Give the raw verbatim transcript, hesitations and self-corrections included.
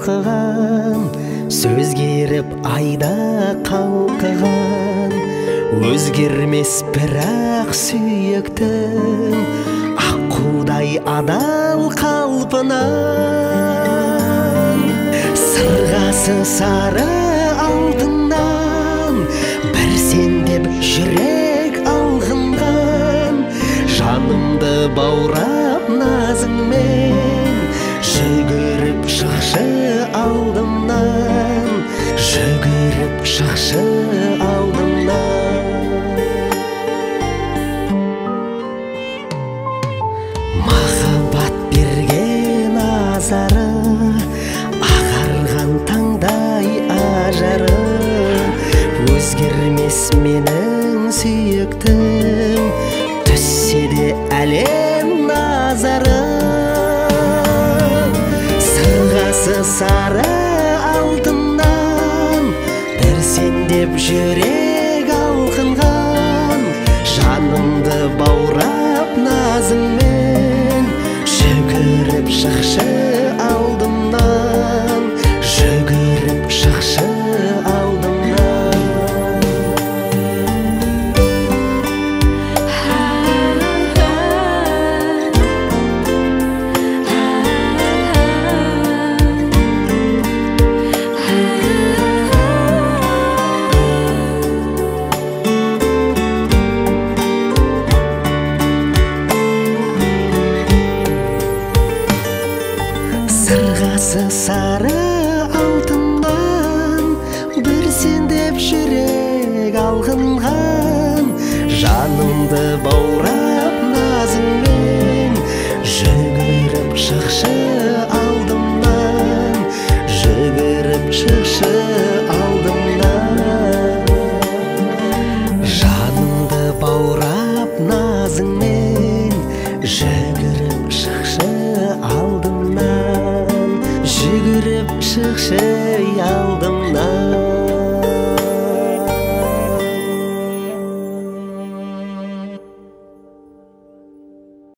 балқыған, сөз керіп айда қалқыған, өзгермес бірақ сүйіктім аққудай адал қалпынан. Сырғасы сары алтыннан бір сен деп жүрек алғынған, жанымды баурап назыңмен жүгіріп шықшы алдымнан, жүгіріп шықшы алдымнан. Махаббат берген азары, ағарған таңдай ажары, өзгермес менің сүйіктім, түссе де әлем назары. Сырғасы сары алтыннан бір сен деп жүрек алқынған, жанымды баурап назыңмен жүгіріп шықшы алдымнан, жүгіріп шықшы алдымнан. Сырғасы сары алтыннан бір сен деп жүрек алғынған, жанымды баурап назыңмен жүгіріп шықшы алдымнан, жүгіріп шықшы алдымнан. Жанымды баурап назыңмен жүгіріп шықшы алдымнан, жүгіріп шықшы алдымнан.